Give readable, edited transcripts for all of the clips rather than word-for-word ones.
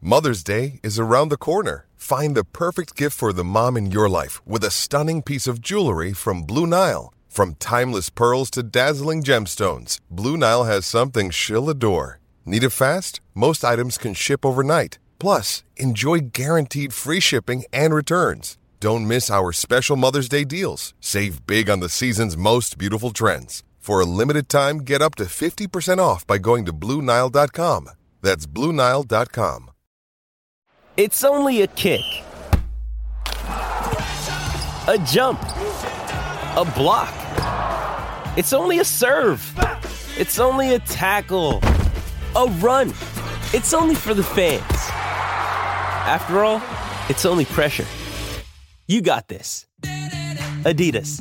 Mother's Day is around the corner. Find the perfect gift for the mom in your life with a stunning piece of jewelry from Blue Nile. From timeless pearls to dazzling gemstones, Blue Nile has something she'll adore. Need it fast? Most items can ship overnight. Plus, enjoy guaranteed free shipping and returns. Don't miss our special Mother's Day deals. Save big on the season's most beautiful trends. For a limited time, get up to 50% off by going to BlueNile.com. That's BlueNile.com. It's only a kick, a jump, a block. It's only a serve. It's only a tackle, a run. It's only for the fans. After all, it's only pressure. You got this. Adidas.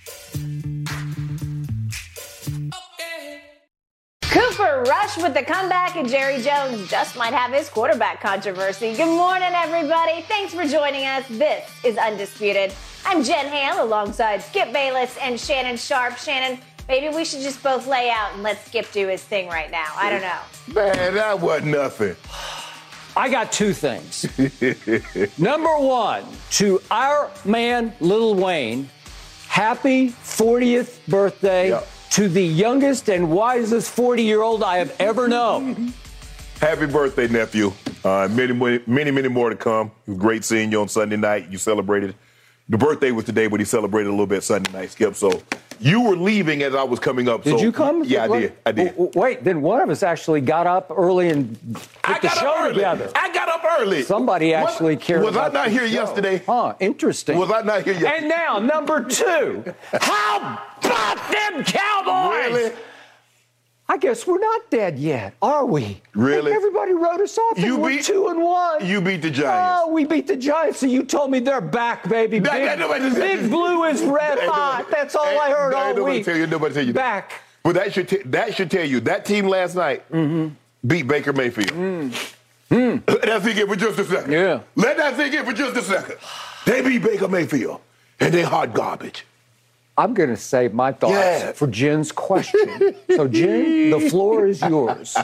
Cooper Rush with the comeback, and Jerry Jones just might have his quarterback controversy. Good morning, everybody. Thanks for joining us. This is Undisputed. I'm Jen Hale alongside Skip Bayless and Shannon Sharp. Shannon, maybe we should just both lay out and let Skip do his thing right now. I don't know. Man, that wasn't nothing. I got two things. Number one, to our man, Lil Wayne, happy 40th birthday. Yep. To the youngest and wisest 40-year-old I have ever known. Happy birthday, nephew. Many more to come. It was great seeing you on Sunday night. You celebrated. The birthday was today, but he celebrated a little bit Sunday night, Skip. So you were leaving as I was coming up. Did you come? Yeah, I did. Wait, then one of us actually got up early and put the show together. I got up early. Somebody actually cared about Was I not here yesterday? Huh, interesting. Was I not here yesterday? And now, number two. How about them Cowboys? Really? I guess we're not dead yet, are we? Really? Everybody wrote us off. We're 2-1. You beat the Giants. Oh, we beat the Giants, so you told me they're back, baby. Big Blue is red hot. That's all I heard all week. Nobody tell you back. But that should tell you that team last night beat Baker Mayfield. Let that sink in for just a second. Yeah. Let that sink in for just a second. They beat Baker Mayfield, and they hot garbage. I'm going to save my thoughts for Jen's question. So, Jen, the floor is yours.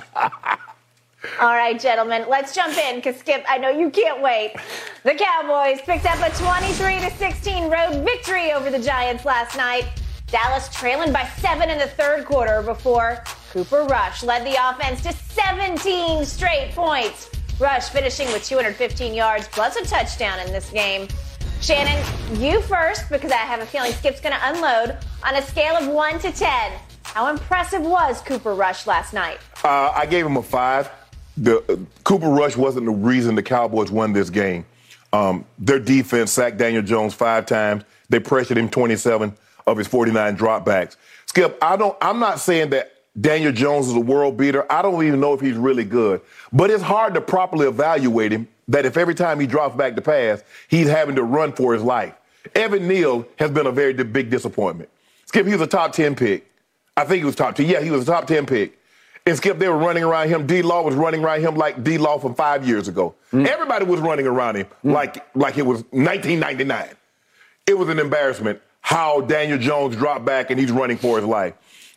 All right, gentlemen, let's jump in because, Skip, I know you can't wait. The Cowboys picked up a 23-16 road victory over the Giants last night. Dallas trailing by 7 in the third quarter before Cooper Rush led the offense to 17 straight points. Rush finishing with 215 yards plus a touchdown in this game. Shannon, you first, because I have a feeling Skip's going to unload. On a scale of 1 to 10, how impressive was Cooper Rush last night? I gave him a 5. Cooper Rush wasn't the reason the Cowboys won this game. Their defense sacked Daniel Jones 5 times. They pressured him 27 of his 49 dropbacks. Skip, I'm not saying that Daniel Jones is a world beater. I don't even know if he's really good. But it's hard to properly evaluate him, that if every time he drops back to pass, he's having to run for his life. Evan Neal has been a very big disappointment. Skip, he was a top 10 pick. I think he was top 10. Yeah, he was a top 10 pick. And Skip, they were running around him. D-Law was running around him like D-Law from 5 years ago. Everybody was running around him like it was 1999. It was an embarrassment how Daniel Jones dropped back and he's running for his life.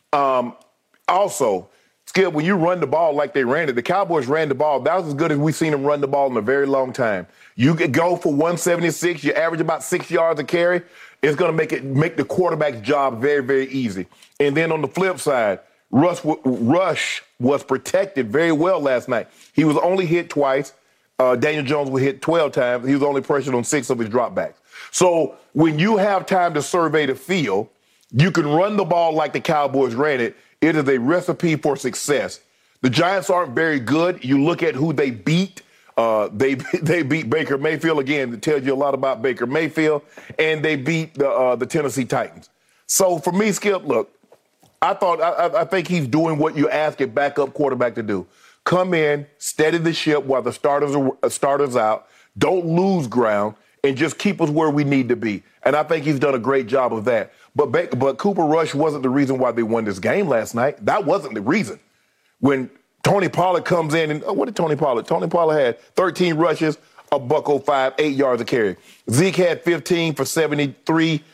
Also, Skip, when you run the ball like they ran it, the Cowboys ran the ball. That was as good as we've seen them run the ball in a very long time. You could go for 176. You average about 6 yards a carry. It's going to make the quarterback's job very, very easy. And then on the flip side, Rush was protected very well last night. He was only hit twice. Daniel Jones was hit 12 times. He was only pressured on 6 of his dropbacks. So when you have time to survey the field, you can run the ball like the Cowboys ran it. It is a recipe for success. The Giants aren't very good. You look at who they beat. They beat Baker Mayfield. Again, it tells you a lot about Baker Mayfield. And they beat the Tennessee Titans. So for me, Skip, look, I think he's doing what you ask a backup quarterback to do. Come in, steady the ship while the starters out. Don't lose ground and just keep us where we need to be. And I think he's done a great job of that. But Cooper Rush wasn't the reason why they won this game last night. That wasn't the reason. When Tony Pollard comes in, and what did Tony Pollard? Tony Pollard had 13 rushes, $105, 8 yards a carry. Zeke had 15 for 73,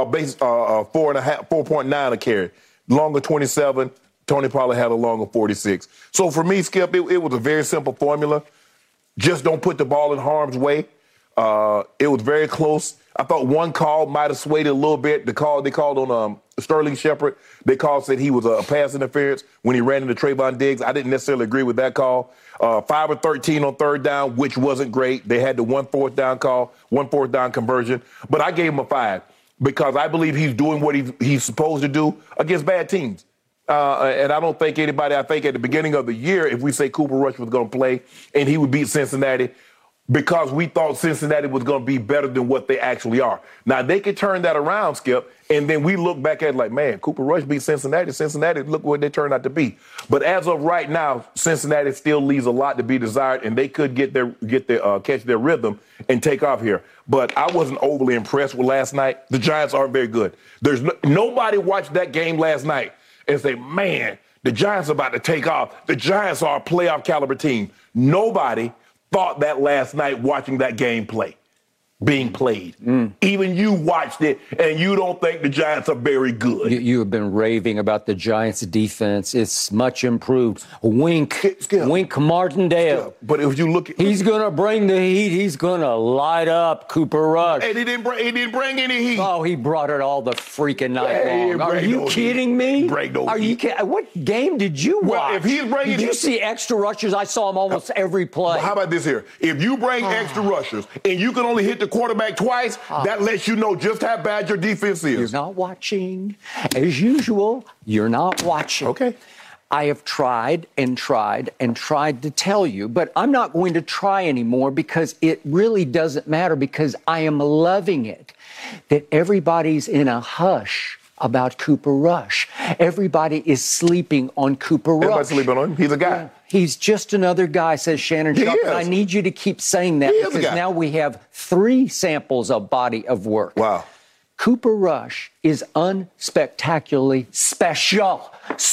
4.9 a carry. Longer 27. Tony Pollard had a longer 46. So for me, Skip, it was a very simple formula. just don't put the ball in harm's way. It was very close. I thought one call might have swayed it a little bit. The call they called on Sterling Shepard, said he was a pass interference when he ran into Trayvon Diggs. I didn't necessarily agree with that call. 5 of 13 on third down, which wasn't great. They had the 1 fourth down call, 1 fourth down conversion. But I gave him a 5 because I believe he's doing what he's supposed to do against bad teams. And I don't think I think at the beginning of the year, if we say Cooper Rush was going to play and he would beat Cincinnati, because we thought Cincinnati was going to be better than what they actually are. Now, they could turn that around, Skip, and then we look back at it like, man, Cooper Rush beat Cincinnati. Cincinnati, look what they turned out to be. But as of right now, Cincinnati still leaves a lot to be desired, and they could catch their rhythm and take off here. But I wasn't overly impressed with last night. The Giants aren't very good. Nobody watched that game last night and say, man, the Giants are about to take off. The Giants are a playoff caliber team. Nobody thought that last night watching that game being played. Even you watched it, and you don't think the Giants are very good. You have been raving about the Giants' defense. It's much improved. Wink Martindale. Skip. But if you look at... He's going to bring the heat. He's going to light up Cooper Rush. And he didn't bring any heat. Oh, he brought it all the freaking night long. Are you kidding me? Are you kidding? What game did you watch? Well, if he's bringing... Did you see extra rushers? I saw him almost every play. Well, how about this here? If you bring extra rushers and you can only hit the quarterback twice, that lets you know just how bad your defense is. You're not watching. As usual, you're not watching. Okay. I have tried and tried and tried to tell you, but I'm not going to try anymore because it really doesn't matter, because I am loving it that everybody's in a hush about Cooper Rush. Everybody is sleeping on Cooper Rush. Everybody's sleeping on him. He's a guy. Yeah. He's just another guy, says Shannon Sharpe. And I need you to keep saying that because now we have 3 samples of body of work. Wow. Cooper Rush is unspectacularly special.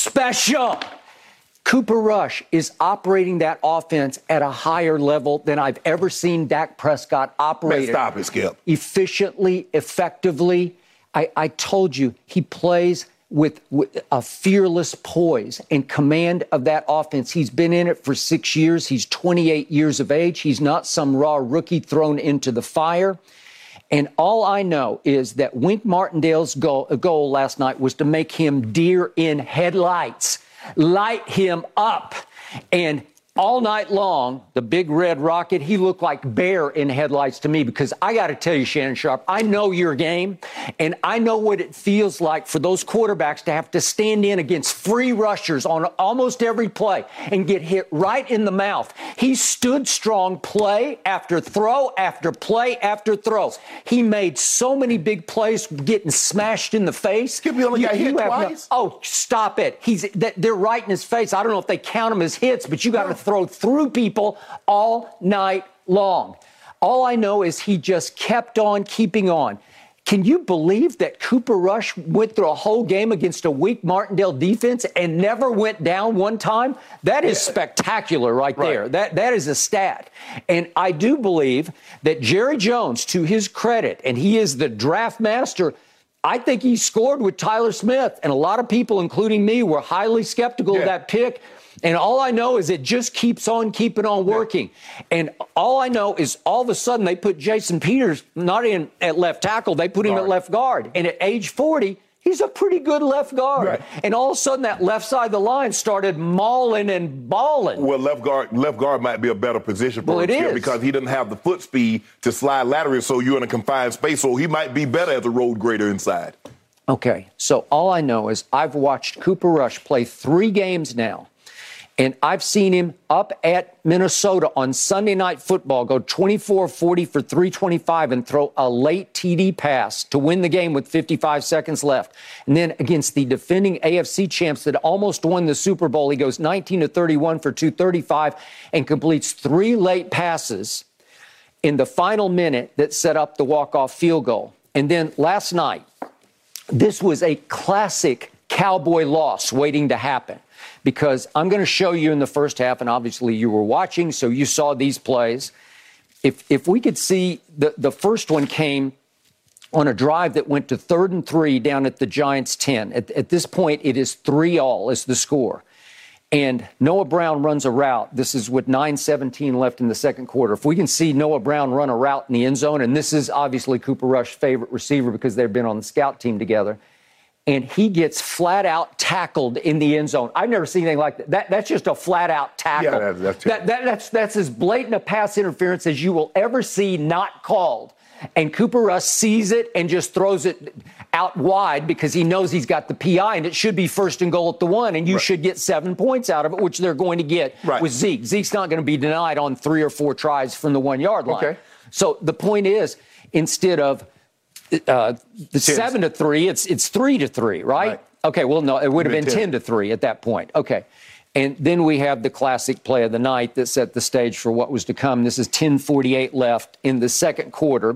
Cooper Rush is operating that offense at a higher level than I've ever seen Dak Prescott operate. Man, stop it, Skip. Efficiently, effectively. I told you, he plays with a fearless poise and command of that offense. He's been in it for 6 years. He's 28 years of age. He's not some raw rookie thrown into the fire. And all I know is that Wink Martindale's goal last night was to make him deer in headlights, light him up. And all night long, the big red rocket, he looked like bear in headlights to me, because I got to tell you, Shannon Sharpe, I know your game, and I know what it feels like for those quarterbacks to have to stand in against free rushers on almost every play and get hit right in the mouth. He stood strong play after throw after play after throw. He made so many big plays getting smashed in the face. Skip, he only got hit twice? Oh, stop it. They're right in his face. I don't know if they count him as hits, but you got to throw through people all night long. All I know is he just kept on keeping on. Can you believe that Cooper Rush went through a whole game against a weak Martindale defense and never went down one time? That is spectacular right there. That is a stat. And I do believe that Jerry Jones, to his credit, and he is the draft master, I think he scored with Tyler Smith. And a lot of people, including me, were highly skeptical of that pick. And all I know is it just keeps on keeping on working. And all I know is all of a sudden they put Jason Peters not in at left tackle. They put him at left guard. And at age 40, he's a pretty good left guard. Right. And all of a sudden that left side of the line started mauling and balling. Well, left guard might be a better position for him here because he doesn't have the foot speed to slide laterally, so you're in a confined space. So he might be better as a road grader inside. Okay, so all I know is I've watched Cooper Rush play 3 games now. And I've seen him up at Minnesota on Sunday Night Football go 24-40 for 325 and throw a late TD pass to win the game with 55 seconds left. And then against the defending AFC champs that almost won the Super Bowl, he goes 19-31 for 235 and completes 3 late passes in the final minute that set up the walk-off field goal. And then last night, this was a classic Cowboy loss waiting to happen. Because I'm going to show you in the first half, and obviously you were watching, so you saw these plays. If we could see, the first one came on a drive that went to 3rd and 3 down at the Giants' 10. At this point, it is 3-all is the score. and Noah Brown runs a route. This is with 9:17 left in the second quarter. If we can see Noah Brown run a route in the end zone, and this is obviously Cooper Rush's favorite receiver because they've been on the scout team together, and he gets flat out tackled in the end zone. I've never seen anything like that. That's just a flat out tackle. Yeah, that's as blatant a pass interference as you will ever see not called. And Cooper Rush sees it and just throws it out wide because he knows he's got the PI, and it should be 1st and goal at the 1, and you should get 7 points out of it, which they're going to get with Zeke. Zeke's not going to be denied on 3 or 4 tries from the 1-yard line. Okay. So the point is, instead of the 7-3, it's 3-3, right? Okay, well, no, it would have been 10-3 at that point. Okay. And then we have the classic play of the night that set the stage for what was to come. This is 10:48 left in the second quarter.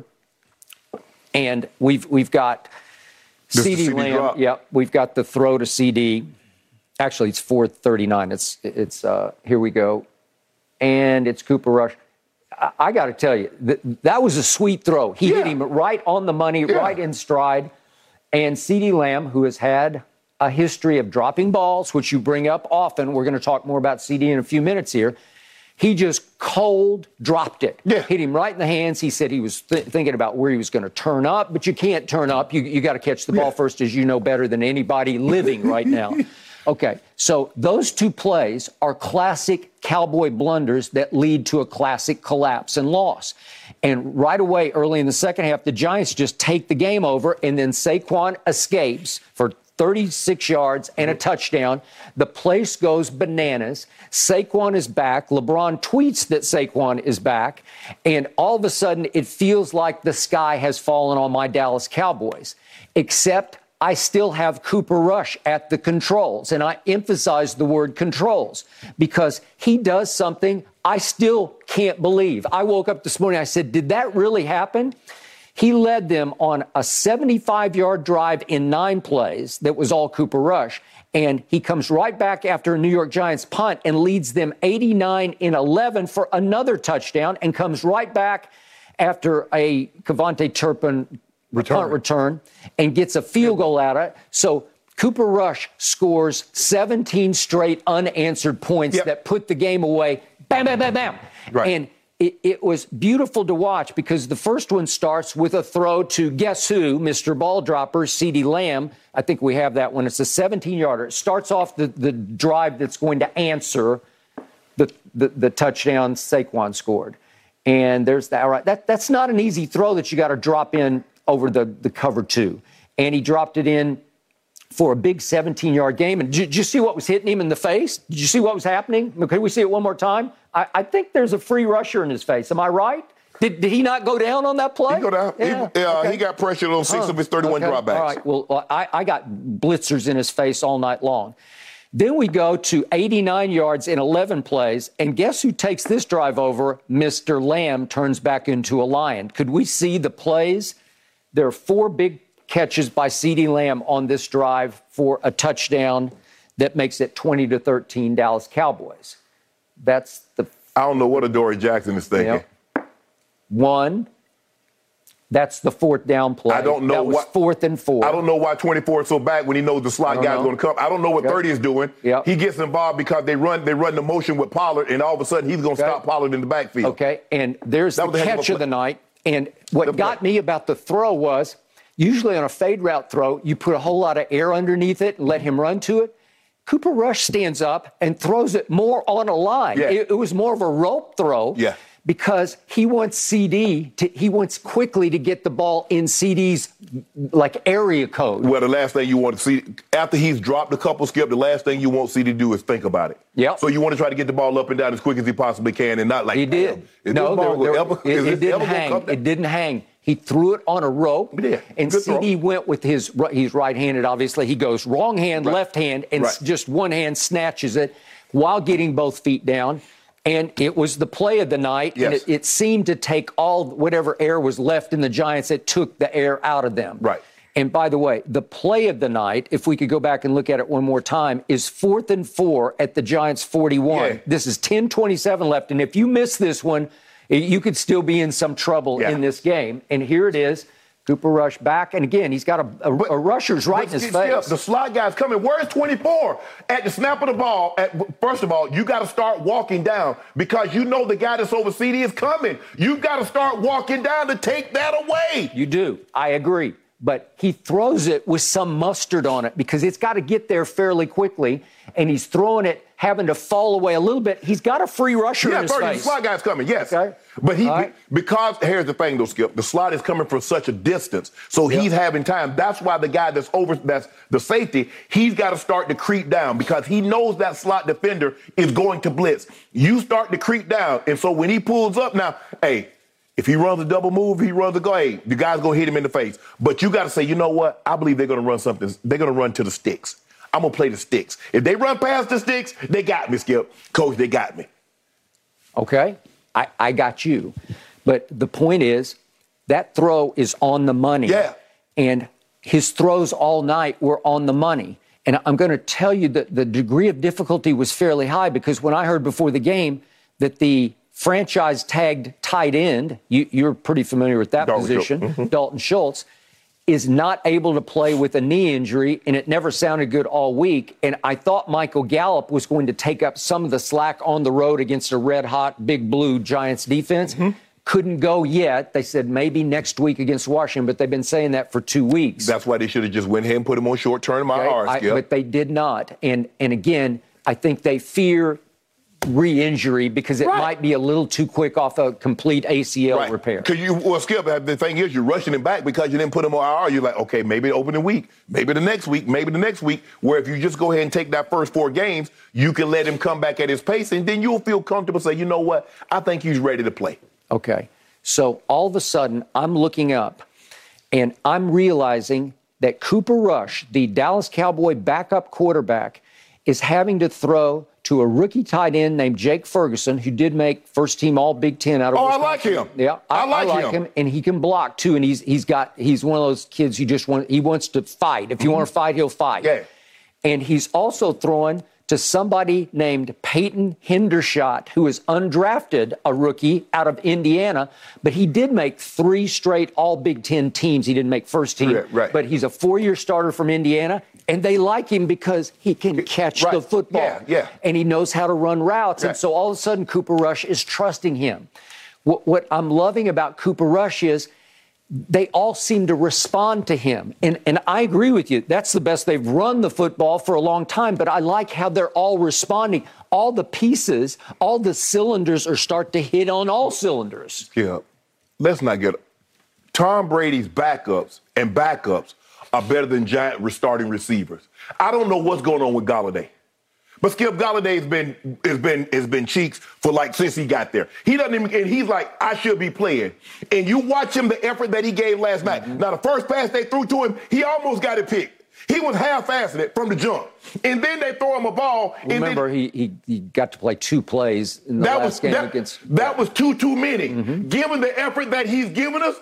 And we've got CeeDee Lamb. Yeah, we've got the throw to CD. Actually, it's 4:39. It's here we go. And it's Cooper Rush. I got to tell you, that was a sweet throw. He hit him right on the money, right in stride. And CeeDee Lamb, who has had a history of dropping balls, which you bring up often. We're going to talk more about CD in a few minutes here. He just cold dropped it. Yeah. Hit him right in the hands. He said he was thinking about where he was going to turn up, but you can't turn up. You got to catch the ball first, as you know better than anybody living right now. Okay, so those two plays are classic Cowboy blunders that lead to a classic collapse and loss. And right away, early in the second half, the Giants just take the game over, and then Saquon escapes for 36 yards and a touchdown. The place goes bananas. Saquon is back. LeBron tweets that Saquon is back. And all of a sudden, it feels like the sky has fallen on my Dallas Cowboys. Except I still have Cooper Rush at the controls. And I emphasize the word controls because he does something I still can't believe. I woke up this morning, I said, did that really happen? He led them on a 75-yard drive in 9 plays that was all Cooper Rush. And he comes right back after a New York Giants punt and leads them 89-11 for another touchdown and comes right back after a Kevontae Turpin punt return and gets a field goal out of it. So Cooper Rush scores 17 straight unanswered points that put the game away. Bam, bam, bam, bam. Right. And it was beautiful to watch because the first one starts with a throw to guess who, Mr. Ball Dropper, CeeDee Lamb. I think we have that one. It's a 17-yarder. It starts off the drive that's going to answer the touchdown Saquon scored. And there's that. All right, that's not an easy throw that you got to drop in over the cover 2. And he dropped it in for a big 17-yard game. And did you see what was hitting him in the face? Did you see what was happening? Can we see it one more time? I think there's a free rusher in his face. Am I right? Did he not go down on that play? He go down. Yeah. He got pressured on 6 of his 31 dropbacks. All right. Well, I got blitzers in his face all night long. Then we go to 89 yards in 11 plays, and guess who takes this drive over? Mr. Lamb turns back into a Lion. Could we see the plays? There are 4 big catches by CeeDee Lamb on this drive for a touchdown that makes it 20-13 Dallas Cowboys. I don't know what Adoree Jackson is thinking. 1. That's the 4th down play. I don't know that was 4th and 4. I don't know why 24 is so back when he knows the slot guy's going to come. I don't know what 30 is doing. He gets involved because they run the motion with Pollard, and all of a sudden he's going to stop Pollard in the backfield. Okay, and there's the catch of the night. And what got me about the throw was usually on a fade route throw, you put a whole lot of air underneath it and let him run to it. Cooper Rush stands up and throws it more on a line. Yeah. It was more of a rope throw because he wants he wants quickly to get the ball in CD's area code. Well, the last thing you want to see, after he's dropped a couple, Skip, the last thing you want CD to do is think about it. Yep. So you want to try to get the ball up and down as quick as he possibly can and not he did. It didn't hang. It didn't hang. He threw it on a rope, and CD went with he's right-handed, obviously. He goes wrong hand, left hand, and just one hand snatches it while getting both feet down. And it was the play of the night, and it seemed to take all whatever air was left in the Giants. It took the air out of them. Right. And by the way, the play of the night, if we could go back and look at it one more time, is 4th and 4 at the Giants' 41. Yeah. This is 10:27 left, and if you miss this one, you could still be in some trouble in this game. And here it is, Cooper Rush back. And again, he's got a rusher's right in his face. The slot guy's coming. Where's 24? At the snap of the ball, first of all, you got to start walking down because you know the guy that's over CD is coming. You got to start walking down to take that away. You do. I agree. But he throws it with some mustard on it because it's got to get there fairly quickly, and he's throwing it having to fall away a little bit. He's got a free rusher in his face. The slot guy's coming, yes. Okay. But because here's the thing, though, Skip, the slot is coming from such a distance, so he's having time. That's why the guy that's the safety, he's got to start to creep down because he knows that slot defender is going to blitz. You start to creep down, and so when he pulls up now, hey, if he runs a double move, he runs a go, hey, the guy's going to hit him in the face. But you got to say, you know what? I believe they're going to run something. They're going to run to the sticks. I'm going to play the sticks. If they run past the sticks, they got me, Skip. Coach, they got me. Okay, I got you. But the point is, that throw is on the money. Yeah. And his throws all night were on the money. And I'm going to tell you that the degree of difficulty was fairly high because when I heard before the game that the franchise tagged tight end, you're pretty familiar with that position, Dalton Schultz, is not able to play with a knee injury, and it never sounded good all week. And I thought Michael Gallup was going to take up some of the slack on the road against a red-hot, big blue Giants defense. Couldn't go yet. They said maybe next week against Washington, but they've been saying that for 2 weeks. That's why they should have just went ahead and put him on short-term IR, Skip. But they did not. And again, I think they fear re-injury because it might be a little too quick off a complete ACL repair. Skip, the thing is, you're rushing him back because you didn't put him on IR. You're like, okay, maybe the opening week, maybe the next week, where if you just go ahead and take that first 4 games, you can let him come back at his pace, and then you'll feel comfortable say, you know what, I think he's ready to play. Okay. So all of a sudden, I'm looking up, and I'm realizing that Cooper Rush, the Dallas Cowboy backup quarterback, is having to throw to a rookie tight end named Jake Ferguson, who did make first team All Big Ten out of Wisconsin. I like him. Yeah, I like him, and he can block too. And he's one of those kids he wants to fight. If you want to fight, he'll fight. Yeah. And he's also throwing to somebody named Peyton Hendershot, who is undrafted, a rookie out of Indiana, but he did make 3 straight All Big Ten teams. He didn't make first team, but he's a 4-year starter from Indiana, and they like him because he can catch the football, and he knows how to run routes, and so all of a sudden Cooper Rush is trusting him. What I'm loving about Cooper Rush is they all seem to respond to him. And I agree with you. That's the best. They've run the football for a long time, but I like how they're all responding. All the pieces, all the cylinders are starting to hit on all cylinders. Yeah. Let's not get Tom Brady's backups are better than Giant starting receivers. I don't know what's going on with Golladay. But Skip, Golladay has been cheeks for since he got there. He doesn't even, and he's like, I should be playing. And you watch him, the effort that he gave last night. Now, the first pass they threw to him, he almost got it picked. He was half-assing it from the jump. And then they throw him a ball. Remember, he got to play 2 plays in the last game against... That was too many. Given the effort that he's given us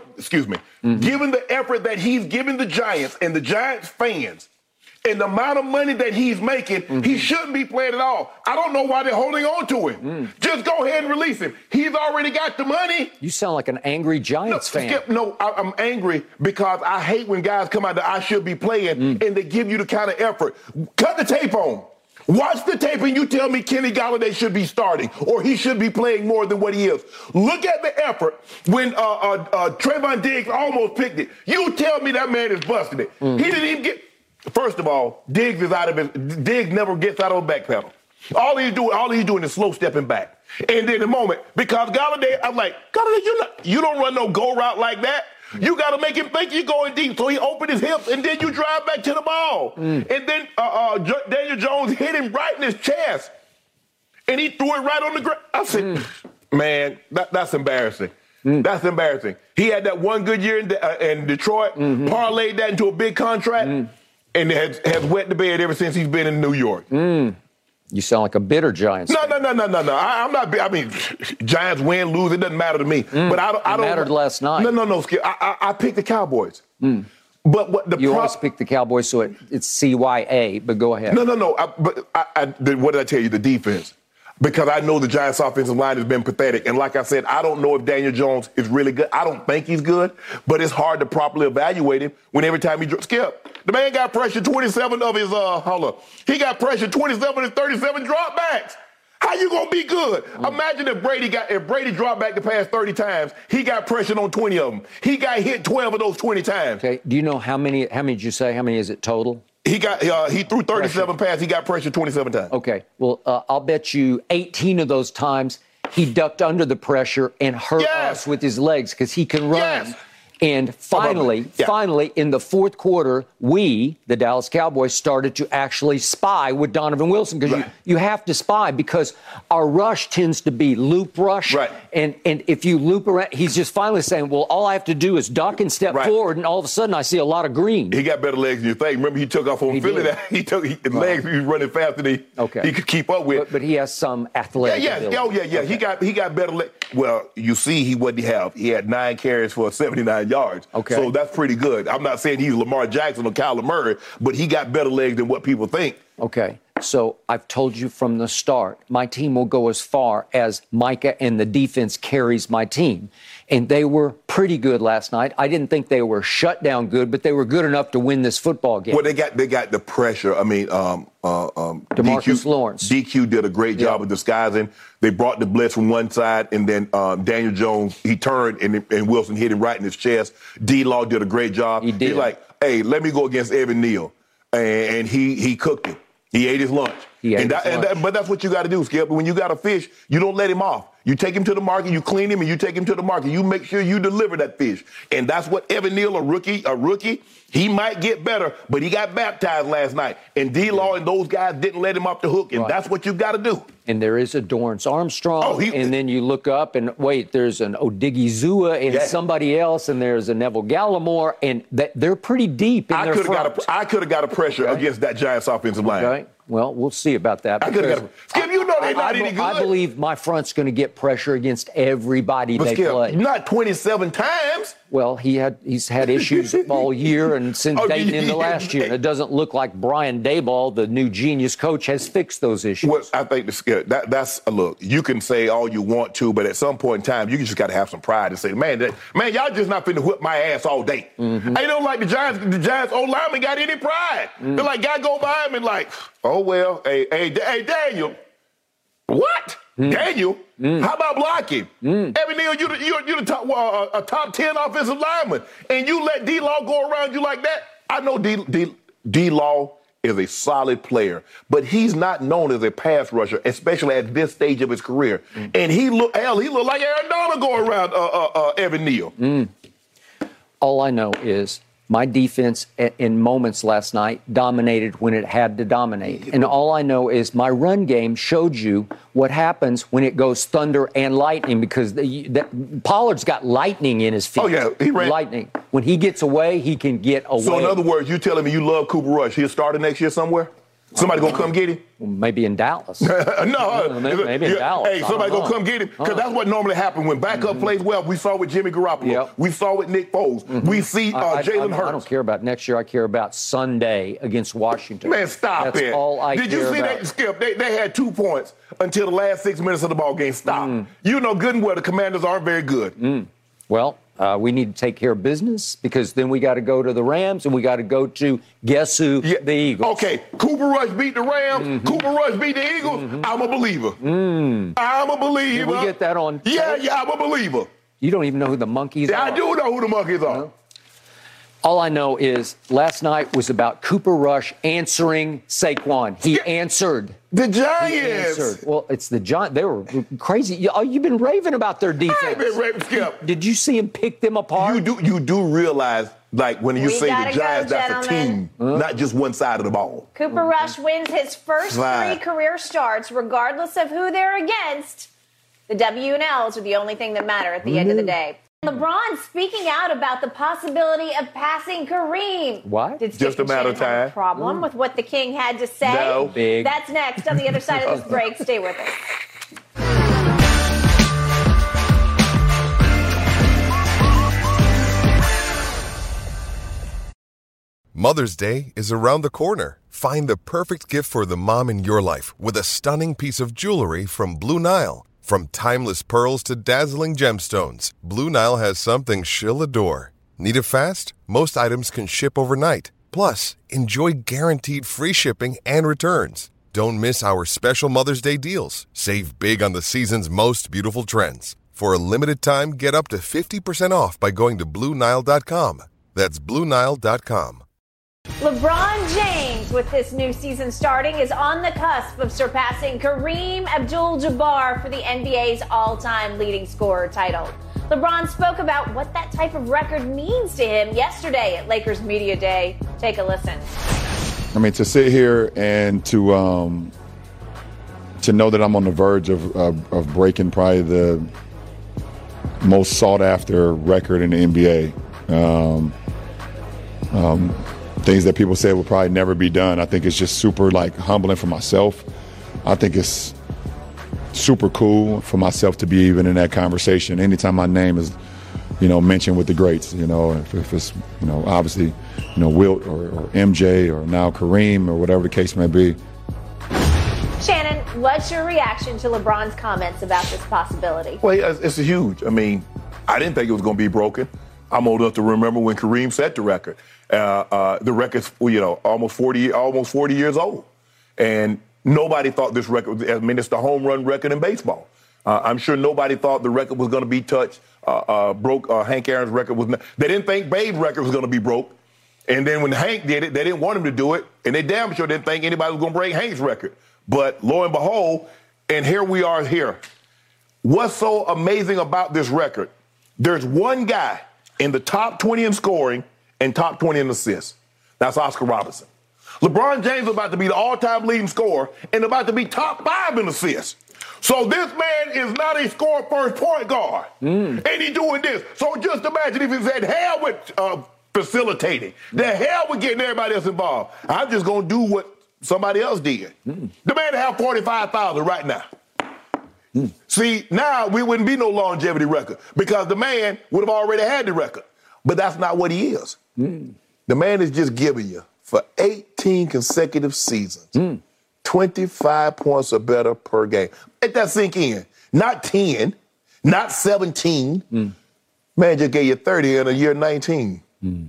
given the effort that he's given the Giants and the Giants fans, and the amount of money that he's making, he shouldn't be playing at all. I don't know why they're holding on to him. Just go ahead and release him. He's already got the money. You sound like an angry Giants fan. Skip, I'm angry because I hate when guys come out that I should be playing and they give you the kind of effort. Cut the tape on. Watch the tape and you tell me Kenny Golladay should be starting or he should be playing more than what he is. Look at the effort when Trayvon Diggs almost picked it. You tell me that man is busting it. He didn't even get... First of all, Diggs never gets out of a back pedal. All he's doing is slow stepping back. And then the moment, because Golladay, I'm like, Golladay, you don't run no go route like that. You got to make him think you're going deep. So he opened his hips, and then you drive back to the ball. And then Daniel Jones hit him right in his chest. And he threw it right on the ground. I said, man, that's embarrassing. That's embarrassing. He had that one good year in Detroit, parlayed that into a big contract. And has wet the bed ever since he's been in New York. You sound like a bitter Giants fan. No. I'm not. I mean, Giants win, lose, it doesn't matter to me. But I don't. It mattered last night. No, Skip. I picked the Cowboys. But what you always pick the Cowboys, so it's CYA. But go ahead. No. What did I tell you? The defense. Because I know the Giants' offensive line has been pathetic. And like I said, I don't know if Daniel Jones is really good. I don't think he's good, but it's hard to properly evaluate him when every time he Skip, the man got pressured 27 of his, he got pressured 27 of his 37 dropbacks. How you going to be good? Imagine if Brady dropped back the pass 30 times, he got pressured on 20 of them. He got hit 12 of those 20 times. Okay. Do you know how many did you say? How many is it total? He threw 37 passes. He got pressured 27 times. Okay. Well, I'll bet you 18 of those times he ducked under the pressure and hurt us with his legs because he can run. Yes. And finally, in the fourth quarter, we, the Dallas Cowboys, started to actually spy with Donovan Wilson because you have to spy because our rush tends to be loop rush. Right. And if you loop around, he's just finally saying, well, all I have to do is duck and step forward, and all of a sudden I see a lot of green. He got better legs than you think. Remember, he took off on Philly. His legs, he was running faster than he could keep up with. But he has some athletic ability. Okay. He got better legs. Well, you see, he had 9 carries for 79 yards. Okay. So that's pretty good. I'm not saying he's Lamar Jackson or Kyler Murray, but he got better legs than what people think. Okay. So I've told you from the start, my team will go as far as Micah and the defense carries my team. And they were pretty good last night. I didn't think they were shut down good, but they were good enough to win this football game. Well, they got the pressure. I mean, DeMarcus Lawrence. DQ did a great job of disguising. They brought the blitz from one side, and then Daniel Jones, he turned, and Wilson hit him right in his chest. D-Law did a great job. He did. He's like, hey, let me go against Evan Neal. And he cooked him. He ate his lunch. But that's what you got to do, Skip. When you got a fish, you don't let him off. You take him to the market, you clean him, and you take him to the market. You make sure you deliver that fish. And that's what Evan Neal, a rookie, he might get better, but he got baptized last night. And D-Law and those guys didn't let him off the hook, and that's what you got to do. And there is a Dorrance Armstrong, and then you look up and wait, there's an Odigizua and somebody else, and there's a Neville Gallimore, and they're pretty deep in their front. I could have got a pressure against that Giants offensive line. Okay. Well, we'll see about that. Skip, you know they're not any good. I believe my front's going to get pressure against everybody they play. Not 27 times. Well, he's had issues all year and since Dayton into last year. And it doesn't look like Brian Daboll, the new genius coach, has fixed those issues. Well, I think that's a look. You can say all you want to, but at some point in time, you just got to have some pride and say, man, y'all just not finna whip my ass all day. Mm-hmm. I don't like the Giants old lineman got any pride. Mm-hmm. They're like, guy go by him and like, oh well, hey, Daniel, what? Daniel, how about blocking? Evan Neal, you're the a top 10 offensive lineman, and you let D-Law go around you like that. I know D-Law is a solid player, but he's not known as a pass rusher, especially at this stage of his career. And he looked like Aaron Donald going around Evan Neal. All I know is my defense in moments last night dominated when it had to dominate. And all I know is my run game showed you what happens when it goes thunder and lightning because Pollard's got lightning in his feet. Oh, yeah. He ran. Lightning. When he gets away, he can get away. So, in other words, you're telling me you love Cooper Rush. He'll start next year somewhere? Somebody gonna come get him? Maybe in Dallas. Maybe in Dallas. Hey, somebody gonna come get him because that's what normally happens when backup plays well. We saw with Jimmy Garoppolo. Yep. We saw with Nick Foles. We see Jalen Hurts. I don't care about next year. I care about Sunday against Washington. Man, stop it. That's all I care about. Did you see that, Skip? They had 2 points until the last 6 minutes of the ball game. Stop. You know good and well the Commanders aren't very good. Well, we need to take care of business because then we got to go to the Rams and we got to go to, guess who, the Eagles. Okay, Cooper Rush beat the Rams. Cooper Rush beat the Eagles. I'm a believer. I'm a believer. Did we get that on? Yeah, I'm a believer. You don't even know who the monkeys are. I do know who the monkeys are. No. All I know is last night was about Cooper Rush answering Saquon. He answered. The Giants. He answered. Well, it's the Giants. They were crazy. You've been raving about their defense. I ain't been raving, Skip. Did you see him pick them apart? You do realize, like, when you say the Giants, that's a team, not just one side of the ball. Cooper Rush wins his first 3 career starts, regardless of who they're against. The W and L's are the only thing that matter at the end of the day. LeBron speaking out about the possibility of passing Kareem. What? Did just a matter of time. Have a problem with what the King had to say? No. Big. That's next on the other side of this break. Stay with us. Mother's Day is around the corner. Find the perfect gift for the mom in your life with a stunning piece of jewelry from Blue Nile. From timeless pearls to dazzling gemstones, Blue Nile has something she'll adore. Need it fast? Most items can ship overnight. Plus, enjoy guaranteed free shipping and returns. Don't miss our special Mother's Day deals. Save big on the season's most beautiful trends. For a limited time, get up to 50% off by going to BlueNile.com. That's BlueNile.com. LeBron James, with this new season starting, is on the cusp of surpassing Kareem Abdul-Jabbar for the NBA's all-time leading scorer title. LeBron spoke about what that type of record means to him yesterday at Lakers Media Day. Take a listen. I mean, to sit here and to know that I'm on the verge of breaking probably the most sought-after record in the NBA, things that people say will probably never be done. I think it's just super humbling for myself. I think it's super cool for myself to be even in that conversation. Anytime my name is, mentioned with the greats, if it's, obviously, Wilt or MJ or now Kareem or whatever the case may be. Shannon, what's your reaction to LeBron's comments about this possibility? Well, it's huge. I mean, I didn't think it was going to be broken. I'm old enough to remember when Kareem set the record. The record's, almost 40 years old. And nobody thought this record, it's the home run record in baseball. I'm sure nobody thought the record was going to be touched, broke. Hank Aaron's record was not. They didn't think Babe's record was going to be broke. And then when Hank did it, they didn't want him to do it. And they damn sure didn't think anybody was going to break Hank's record. But lo and behold, and here we are here. What's so amazing about this record? There's one guy in the top 20 in scoring and top 20 in assists. That's Oscar Robertson. LeBron James is about to be the all-time leading scorer and about to be top 5 in assists. So this man is not a scorer first point guard. And he's doing this. So just imagine if he said, hell with facilitating. The hell with getting everybody else involved. I'm just going to do what somebody else did. The man have 45,000 right now. See, now we wouldn't be no longevity record because the man would have already had the record. But that's not what he is. The man is just giving you, for 18 consecutive seasons, 25 points or better per game. Let that sink in. Not 10, not 17. Man just gave you 30 in a year 19.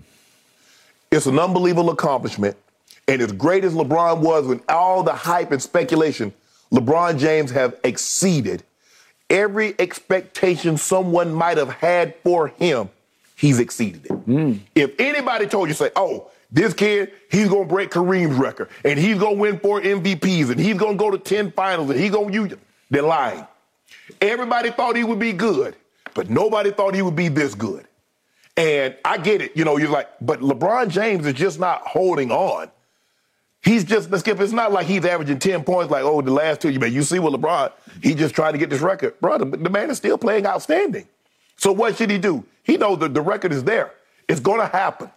It's an unbelievable accomplishment. And as great as LeBron was with all the hype and speculation, LeBron James have exceeded every expectation someone might have had for him. He's exceeded it. If anybody told you, say, oh, this kid, he's going to break Kareem's record, and he's going to win 4 MVPs, and he's going to go to 10 finals, and he's going to use it, they're lying. Everybody thought he would be good, but nobody thought he would be this good. And I get it. You're like, but LeBron James is just not holding on. He's just, Skip, it's not like he's averaging 10 points like, the last 2. You see with LeBron, he just trying to get this record. Brother, the man is still playing outstanding. So what should he do? He knows that the record is there. It's going to happen.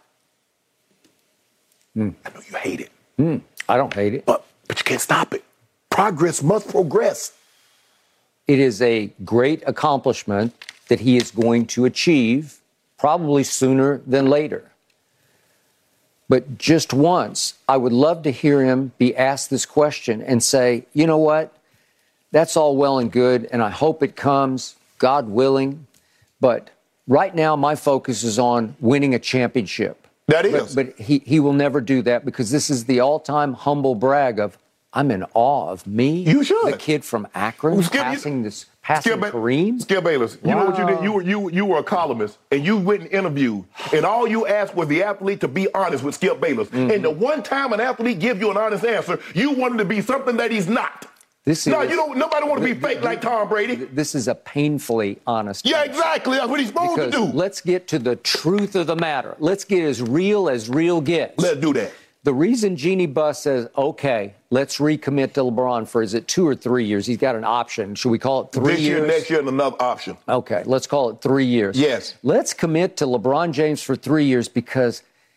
I know you hate it. I don't hate it. But you can't stop it. Progress must progress. It is a great accomplishment that he is going to achieve probably sooner than later. But just once, I would love to hear him be asked this question and say, you know what? That's all well and good, and I hope it comes, God willing. But right now, my focus is on winning a championship. That is. But he will never do that because this is the all-time humble brag of, I'm in awe of me. You should. The kid from Akron passing Kareem. Skip Bayless. You know what you did? You were a columnist, and you went and interviewed, and all you asked was the athlete to be honest with Skip Bayless. And the one time an athlete gives you an honest answer, you want him to be something that he's not. Nobody want to be fake like Tom Brady. This is a painfully honest answer. Exactly. That's what he's supposed to do. Let's get to the truth of the matter. Let's get as real gets. Let's do that. The reason Jeannie Buss says, okay, let's recommit to LeBron for, is it 2 or 3 years? He's got an option. Should we call it 3 years? This year, next year, and another option. Okay, let's call it 3 years. Yes. Let's commit to LeBron James for 3 years because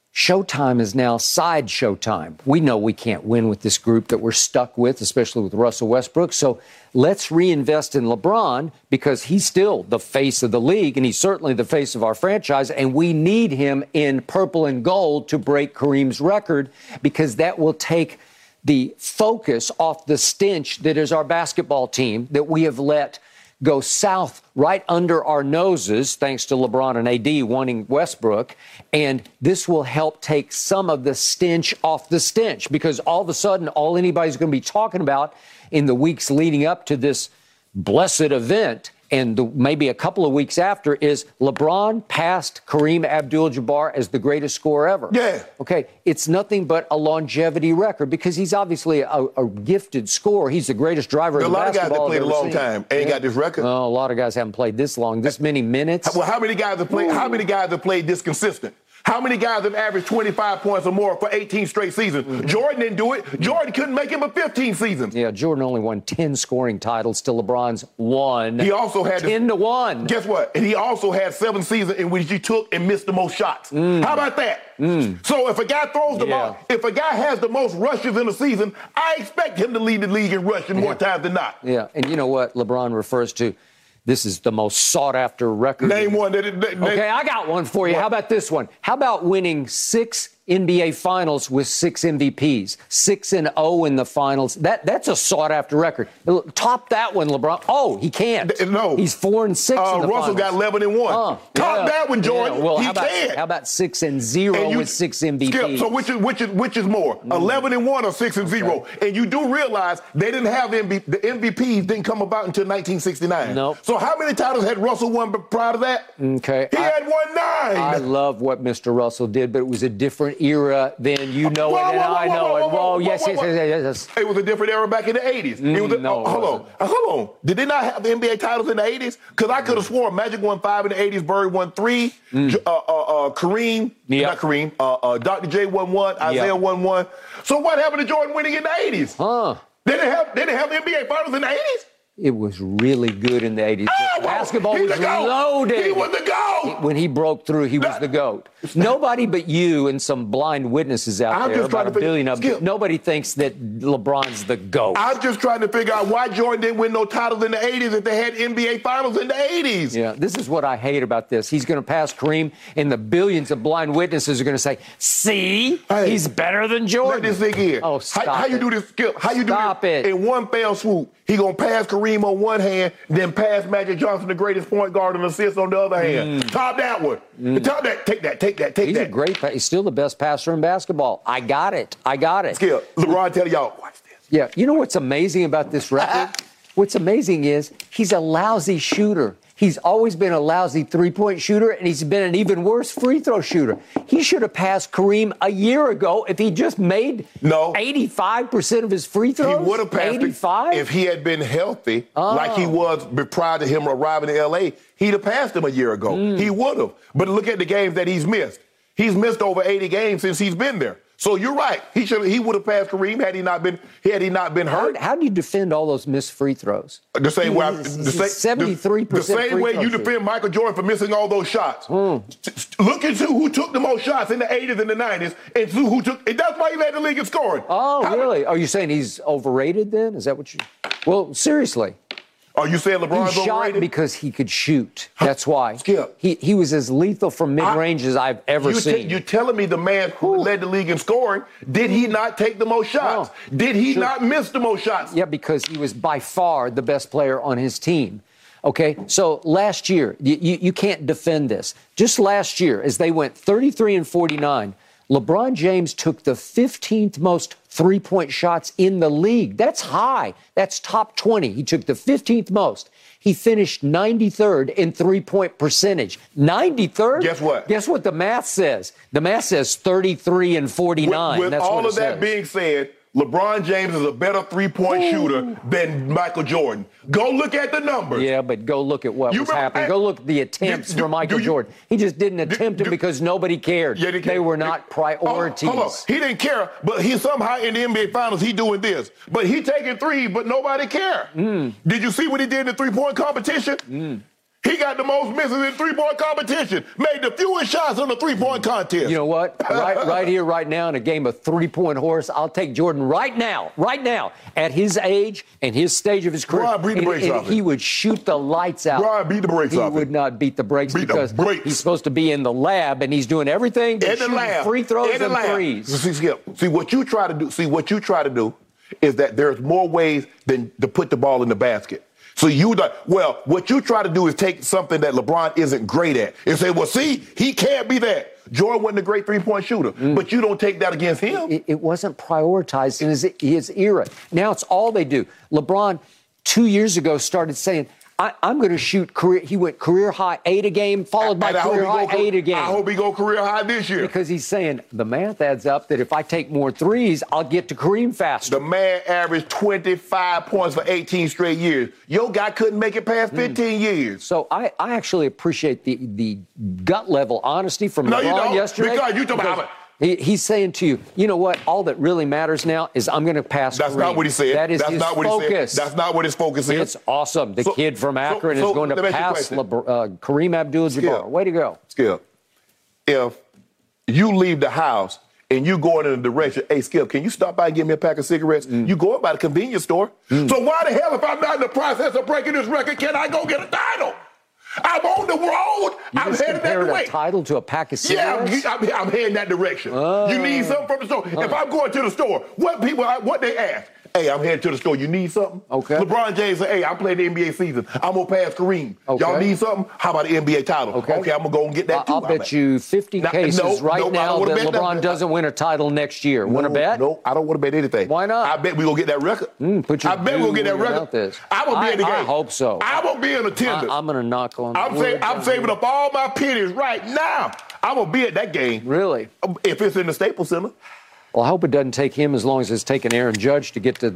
Showtime is now side Showtime. We know we can't win with this group that we're stuck with, especially with Russell Westbrook. So let's reinvest in LeBron because he's still the face of the league, and he's certainly the face of our franchise, and we need him in purple and gold to break Kareem's record because that will take the focus off the stench that is our basketball team that we have let go south right under our noses, thanks to LeBron and AD wanting Westbrook. And this will help take some of the stench off the stench because all of a sudden, all anybody's going to be talking about in the weeks leading up to this blessed event and maybe a couple of weeks after is LeBron passed Kareem Abdul-Jabbar as the greatest scorer ever. Yeah. Okay, it's nothing but a longevity record because he's obviously a gifted scorer. He's the greatest driver in basketball. A lot of guys that played a long time ain't got this record. Oh, a lot of guys haven't played this long, this many minutes. Well, how many guys have played? How many guys have played this consistent? How many guys have averaged 25 points or more for 18 straight seasons? Mm-hmm. Jordan didn't do it. Jordan couldn't make it but 15 seasons. Yeah, Jordan only won 10 scoring titles to LeBron's 1. He also had 10-1. Guess what? And he also had 7 seasons in which he took and missed the most shots. How about that? So if a guy throws the ball, if a guy has the most rushes in a season, I expect him to lead the league in rushing more times than not. Yeah, and you know what LeBron refers to? This is the most sought-after record. Name one. Okay, I got one for you. What? How about this one? How about winning 6 NBA Finals with 6 MVPs, 6-0 in the finals? That's a sought-after record. Top that one, LeBron. Oh, he can't. No, he's 4-6 in the Russell finals. got 11-1. Top that one, Jordan. Yeah. Well, he how about 6-0 with 6 MVPs? Skip, so which is more, 11-1 or 6-0? Okay. And you do realize they didn't have the MVPs didn't come about until 1969. Nope. So how many titles had Russell won prior to that? Okay, he had won 9. I love what Mr. Russell did, but it was a different era than you know it and I know it. Whoa, yes. It was a different era back in the 80s. Hold on. Did they not have the NBA titles in the 80s? Because I could have sworn Magic won 5 in the 80s, Bird won 3, Kareem, not Kareem, Dr. J won 1, Isaiah won 1. So what happened to Jordan winning in the 80s? They didn't have the NBA finals in the 80s? It was really good in the 80s. Basketball was loaded. He was the GOAT. When he broke through, he was the GOAT. Nobody but you and some blind witnesses out there, about a billion of them, nobody thinks that LeBron's the GOAT. I'm just trying to figure out why Jordan didn't win no titles in the 80s if they had NBA finals in the 80s. Yeah, this is what I hate about this. He's going to pass Kareem, and the billions of blind witnesses are going to say, see, he's better than Jordan. Let this thing in. Oh, stop How you do this, Skip? How you do this? In one fell swoop, he going to pass Kareem on one hand, then pass Magic Johnson, the greatest point guard, and assist on the other hand. Top that one. Top that. Take that. He's a great he's still the best passer in basketball. I got it. Skip, LeBron tell y'all, watch this. Yeah, you know what's amazing about this record? What's amazing is he's a lousy shooter. He's always been a lousy three-point shooter, and he's been an even worse free throw shooter. He should have passed Kareem a year ago if he just made 85% of his free throws. He would have passed 85? If he had been healthy, like he was prior to him arriving in L.A., he'd have passed him a year ago. He would have. But look at the games that he's missed. He's missed over 80 games since he's been there. So you're right. He would have passed Kareem had he not been hurt. How do you defend all those missed free throws? The same way. 73%. The same way you defend Michael Jordan for missing all those shots. Look into who took the most shots in the 80s and the 90s, and who took. And that's why he led the league in scoring. Oh, really? Are you saying he's overrated then? Is that what you? Well, seriously. Are you saying LeBron's overrated? He shot because he could shoot. That's why. Skip. He was as lethal from mid-range as I've ever seen. You're telling me the man who led the league in scoring, did he not take the most shots? No. Did he not miss the most shots? Yeah, because he was by far the best player on his team. Okay, so last year, you can't defend this. Just last year, as they went 33-49, LeBron James took the 15th most three-point shots in the league. That's high. That's top 20. He took the 15th most. He finished 93rd in three-point percentage. 93rd? Guess what? Guess what the math says? The math says 33-49. With That's all what of that being said, LeBron James is a better three-point shooter than Michael Jordan. Go look at the numbers. Yeah, but go look at what was happening. Go look at the attempts for Michael Jordan. He just didn't attempt it because nobody cared. Yeah, they were not priorities. Hold on. He didn't care, but he somehow in the NBA Finals, he doing this. But he taking three, but nobody care. Did you see what he did in the three-point competition? He got the most misses in three-point competition, made the fewest shots on the three-point contest. You know what? Right here, right now, in a game of three-point horse, I'll take Jordan right now, at his age and his stage of his career. Brian, beat the brakes off he would shoot the lights out. Brian, beat the brakes off. He would not beat the brakes because he's supposed to be in the lab and he's doing everything but shooting free throws and threes. See, Skip, what you try to do is that there's more ways than to put the ball in the basket. So what you try to do is take something that LeBron isn't great at and say, well, see, he can't be that. Jordan wasn't a great three-point shooter, but you don't take that against him. It wasn't prioritized in his era. Now it's all they do. LeBron, 2 years ago, started saying, I'm going to shoot he went career high 8 a game, followed by career high 8 a game. I hope he go career high this year. Because he's saying the math adds up that if I take more threes, I'll get to Kareem faster. The man averaged 25 points for 18 straight years. Your guy couldn't make it past 15 years. So I actually appreciate the gut level honesty from LeBron yesterday. Because you talking about He's saying to you, you know what? All that really matters now is I'm going to pass That's Kareem. not what he said. That is That's his not what focus. He said. That's not what his focus is. It's awesome. The kid from Akron is going to pass Kareem Abdul-Jabbar. Way to go. Skip, if you leave the house and you going in a direction, hey, Skip, can you stop by and give me a pack of cigarettes? You going by the convenience store. So why the hell, if I'm not in the process of breaking this record, can I go get a title? I'm on the road. I'm headed that way. A title to a pack of cigarettes? Yeah, I'm heading that direction. You need something from the store. If I'm going to the store, what they ask? Hey, I'm headed to the store. You need something? Okay. LeBron James said, hey, I'm playing the NBA season. I'm going to pass Kareem. Okay. Y'all need something? How about the NBA title? Okay, I'm going to go and get that too. I'll bet you 50 cases now that LeBron doesn't win a title next year. Want to bet? No, I don't want to bet anything. Why not? I bet we're going to get that record. I bet we'll get that record. I'm going to be in the game. I hope so. I'm going to be in attendance. I'm going to knock on I'm saving up all my pennies right now. I'm going to be at that game. Really? If it's in the Staples Center. Well, I hope it doesn't take him as long as it's taken Aaron Judge to get to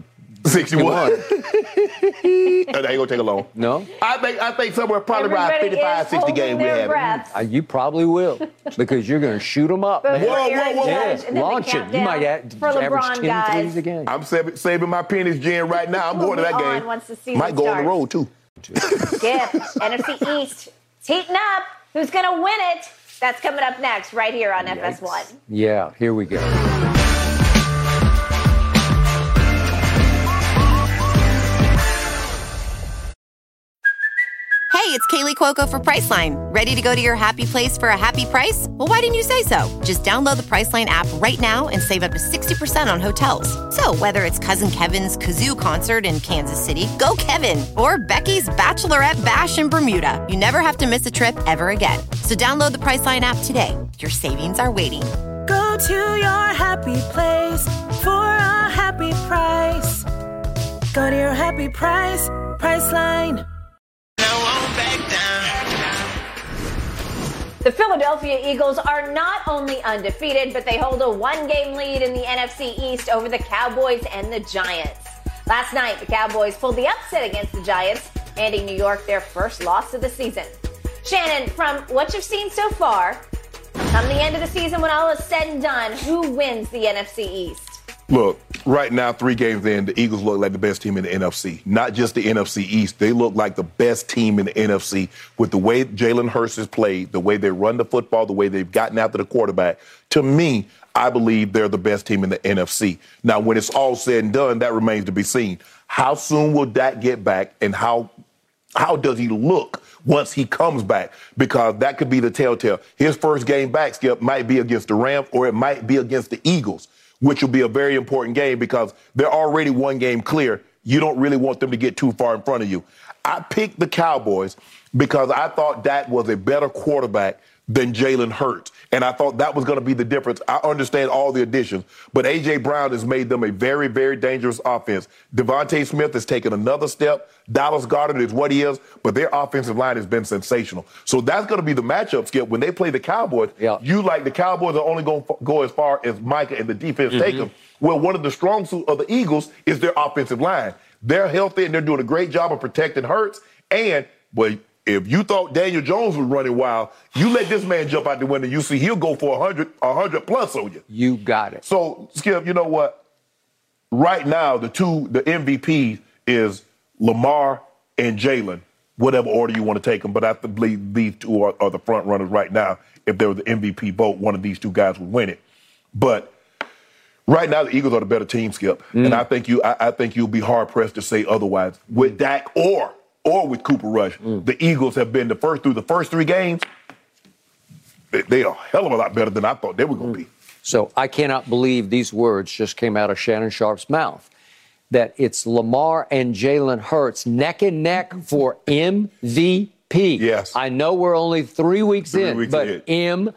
61. That ain't gonna take a long. No? I think somewhere probably around 55, 60 games we have. You probably will, because you're going to shoot them up, man. Whoa. Yeah, launch it. You might average 10 threes a game. I'm saving my pennies, Jen, right now. I'm going to that game. Once the season might go on the road, too. Skip, NFC East. It's heating up. Who's going to win it? That's coming up next, right here on FS1. Yeah, here we go. Hey, it's Kaylee Cuoco for Priceline. Ready to go to your happy place for a happy price? Well, why didn't you say so? Just download the Priceline app right now and save up to 60% on hotels. So whether it's Cousin Kevin's Kazoo Concert in Kansas City, go Kevin, or Becky's Bachelorette Bash in Bermuda, you never have to miss a trip ever again. So download the Priceline app today. Your savings are waiting. Go to your happy place for a happy price. Go to your happy price, Priceline. The Philadelphia Eagles are not only undefeated, but they hold a one-game lead in the NFC East over the Cowboys and the Giants. Last night, the Cowboys pulled the upset against the Giants, handing New York their first loss of the season. Shannon, from what you've seen so far, come the end of the season when all is said and done, who wins the NFC East? Look, right now, 3 games in, the Eagles look like the best team in the NFC. Not just the NFC East. They look like the best team in the NFC with the way Jalen Hurts has played, the way they run the football, the way they've gotten after the quarterback. To me, I believe they're the best team in the NFC. Now, when it's all said and done, that remains to be seen. How soon will Dak get back, and how does he look once he comes back? Because that could be the telltale. His first game back, Skip, might be against the Rams or it might be against the Eagles, which will be a very important game because they're already one game clear. You don't really want them to get too far in front of you. I picked the Cowboys because I thought Dak was a better quarterback than Jalen Hurts, and I thought that was going to be the difference. I understand all the additions, but A.J. Brown has made them a very, very dangerous offense. Devontae Smith has taken another step. Dallas Goedert is what he is, but their offensive line has been sensational. So that's going to be the matchup, Skip. When they play the Cowboys, you like the Cowboys are only going to go as far as Micah and the defense take them. Well, one of the strong suits of the Eagles is their offensive line. They're healthy, and they're doing a great job of protecting Hurts. And, boy, if you thought Daniel Jones was running wild, you let this man jump out the window, you see he'll go for 100 plus on you. You got it. So, Skip, you know what? Right now, the MVP is Lamar and Jalen. whatever order you want to take them. But I believe these two are the front runners right now. If there was the MVP vote, one of these two guys would win it. But right now, the Eagles are the better team, Skip. And I think you'll be hard pressed to say otherwise with Dak or with Cooper Rush. The Eagles have been through the first 3 games. They are a hell of a lot better than I thought they were going to be. So I cannot believe these words just came out of Shannon Sharp's mouth, that it's Lamar and Jalen Hurts neck and neck for MVP. Yes. I know we're only 3 weeks in, but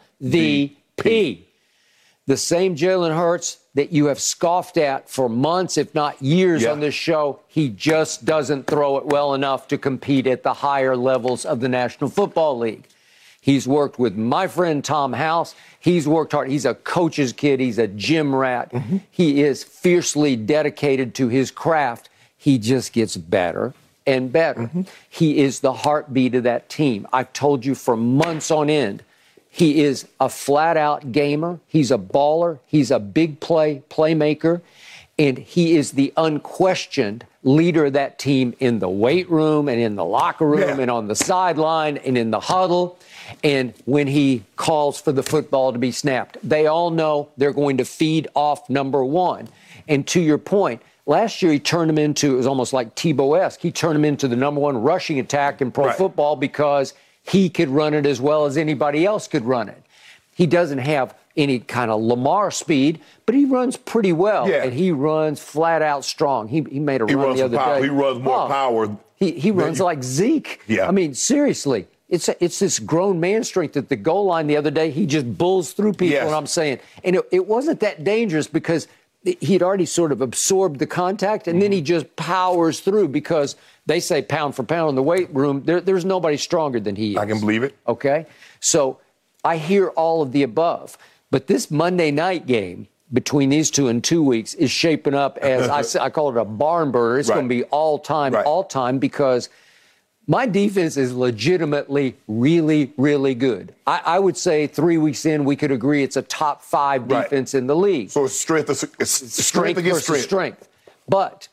MVP. The same Jalen Hurts that you have scoffed at for months, if not years on this show, he just doesn't throw it well enough to compete at the higher levels of the National Football League. He's worked with my friend Tom House. He's worked hard. He's a coach's kid. He's a gym rat. He is fiercely dedicated to his craft. He just gets better and better. He is the heartbeat of that team. I've told you for months on end, he is a flat-out gamer. He's a baller. He's a big playmaker. And he is the unquestioned leader of that team in the weight room and in the locker room and on the sideline and in the huddle. And when he calls for the football to be snapped, they all know they're going to feed off number one. And to your point, last year he turned him into, it was almost like Tebow-esque, he turned him into the number one rushing attack in pro football because he could run it as well as anybody else could run it. He doesn't have any kind of Lamar speed, but he runs pretty well, and he runs flat out strong. He made a run the other day. He runs more power. He runs like Zeke. I mean, seriously. It's this grown man strength at the goal line the other day. He just bulls through people, and I'm saying. And it wasn't that dangerous because he'd already sort of absorbed the contact, and then he just powers through because they say pound for pound in the weight room, there's nobody stronger than he is. I can believe it. Okay? So I hear all of the above. But this Monday night game between these two in 2 weeks is shaping up as, I call it a barn burner. It's going to be all time because my defense is legitimately really, really good. I would say 3 weeks in, we could agree it's a top 5 defense in the league. So it's strength against strength. But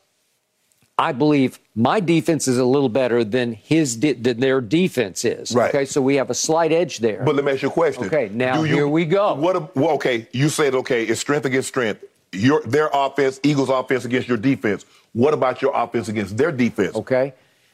I believe my defense is a little better than their defense is. Okay, so we have a slight edge there. But let me ask you a question. Okay, now here we go. You said, it's strength against strength. Their offense, Eagles' offense against your defense. What about your offense against their defense? Okay.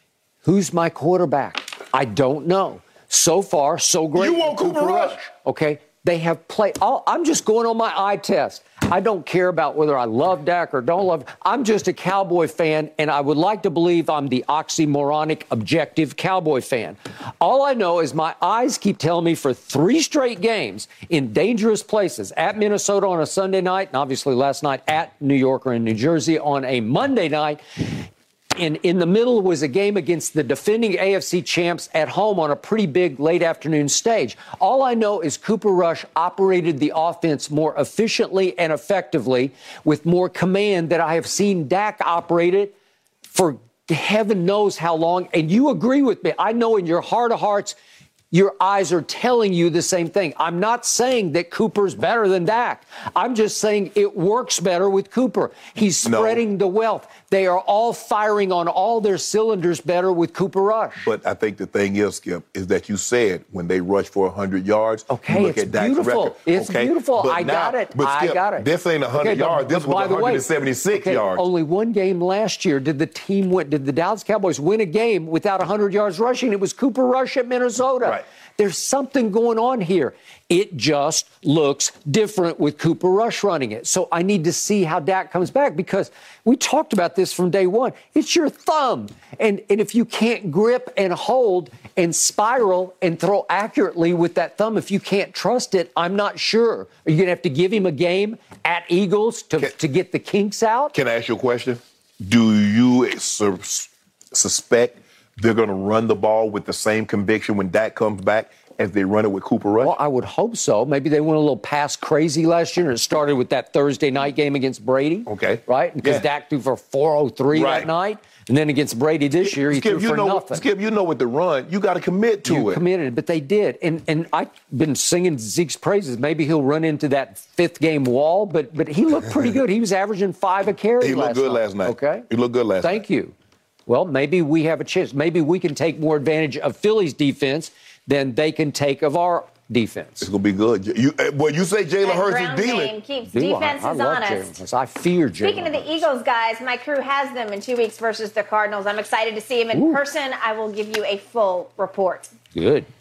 Who's my quarterback? I don't know. So far, so great. You want Cooper Rush. Okay. They have played. I'm just going on my eye test. I don't care about whether I love Dak or don't love. I'm just a Cowboy fan, and I would like to believe I'm the oxymoronic, objective Cowboy fan. All I know is my eyes keep telling me for 3 straight games in dangerous places, at Minnesota on a Sunday night, and obviously last night at New York or in New Jersey on a Monday night. And in the middle was a game against the defending AFC champs at home on a pretty big late afternoon stage. All I know is Cooper Rush operated the offense more efficiently and effectively with more command than I have seen Dak operate it for heaven knows how long. And you agree with me. I know in your heart of hearts, your eyes are telling you the same thing. I'm not saying that Cooper's better than Dak. I'm just saying it works better with Cooper. He's spreading the wealth. They are all firing on all their cylinders better with Cooper Rush. But I think the thing is, Skip, is that you said when they rush for 100 yards, you look at Dak's record. It's beautiful. But I got it. Skip, I got it. This ain't 100 yards. This was 176 yards. Only one game last year did the Dallas Cowboys win a game without 100 yards rushing. It was Cooper Rush at Minnesota. Right. There's something going on here. It just looks different with Cooper Rush running it. So I need to see how Dak comes back because we talked about this from day one. It's your thumb. And if you can't grip and hold and spiral and throw accurately with that thumb, if you can't trust it, I'm not sure. Are you going to have to give him a game at Eagles to get the kinks out? Can I ask you a question? Do you suspect they're going to run the ball with the same conviction when Dak comes back as they run it with Cooper Rush? Well, I would hope so. Maybe they went a little pass crazy last year, and it started with that Thursday night game against Brady. Okay. Right? Because Dak threw for 403 that night. And then against Brady this year, he threw for nothing. Skip, with the run, you got to commit to it. You committed, but they did. And I've been singing Zeke's praises. Maybe he'll run into that 5th game wall, but he looked pretty good. He was averaging 5 a carry last night. He looked good last night. Okay. He looked good last night. Thank you. Well, maybe we have a chance. Maybe we can take more advantage of Philly's defense than they can take of our defense. It's going to be good. You say Jalen Hurts is dealing. Game keeps defenses honest. I fear Jalen. Speaking of the Eagles, guys, my crew has them in 2 weeks versus the Cardinals. I'm excited to see them in person. I will give you a full report. Good.